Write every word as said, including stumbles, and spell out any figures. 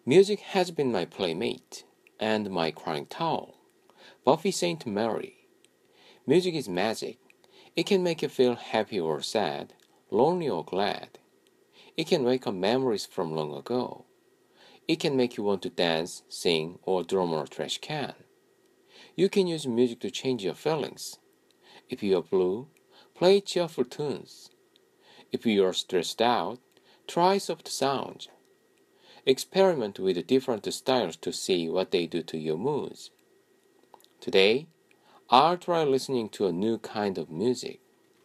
Music has been my playmate and my crying towel. Buffy Saint Mary. Music is magic. It can make you feel happy or sad, lonely or glad. It can wake up memories from long ago. It can make you want to dance, sing, or drum on a trash can. You can use music to change your feelings. If you are blue, play cheerful tunes. If you are stressed out, try soft sounds. Experiment with different styles to see what they do to your moods. Today, I'll try listening to a new kind of music.